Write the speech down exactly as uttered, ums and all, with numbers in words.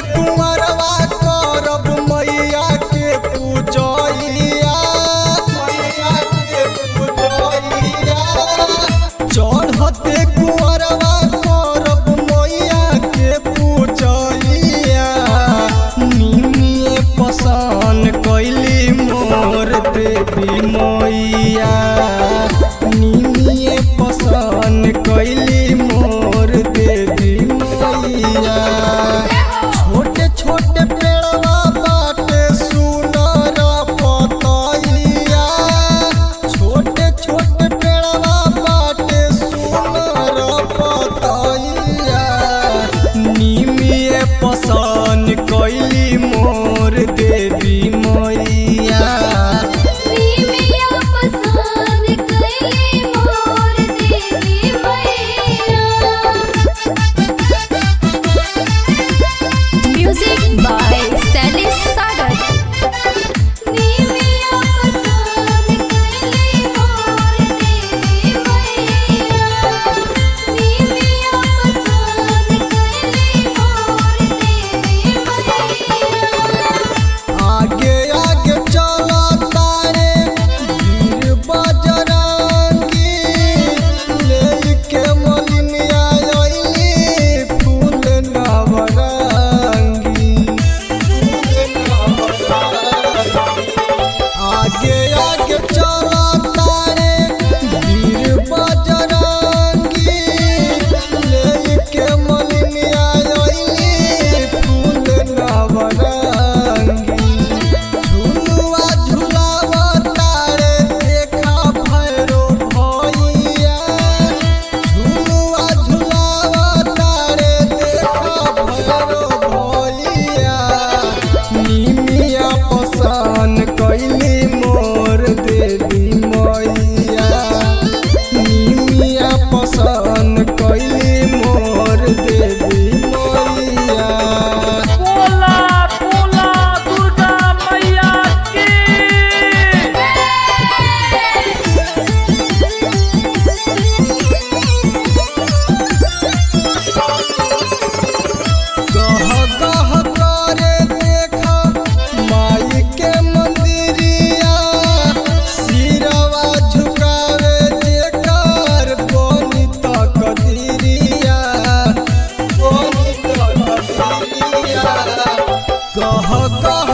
कुंवरवा करब मैया के पूजैया मैया के पूजैया चढ़ते कुंवरवा करब मैया के पूजैया निमिए पसंद कैली मोर देवी मैया निमिए पसंद कैली मोर देवी मैया छोटे छोटे पेड़वा बाटे सुनर पतैया छोटे छोटे पेड़वा बाटे सुनर पतैया निमिए पसंद कैली मोर देवी मैया निमिया पसंद कैली मोर देवी मैया। म्यूजिक बाय सैली सागर। निमिया पसंद कैली मोर देवी मैया निमिया पसंद कैली मोर देवी मैया। आगे आगे चला तारे वीर बजरंगी लेके मलिनिया अइली फूल नवरंगी फूल नवरंगी आगे आगे चला तारे वीर बजरंगी लेके मलिनिया अइली फूल नवरंगी झुलुआ झुलावा तारे देखा भैरो भैया झुलुआ झुलावा तारे देखा भैरो भैया निमिया पसंद कैली मोर देवी मैया निमिया पसंद कैली मोर देवी मैया। बोला बोला दुर्गा मैया की। गह गह करे देखा माई के मंदिरिया सिरवा झुकावे जेकर बनी तकदीरिया बनी तकदीरिया गह गह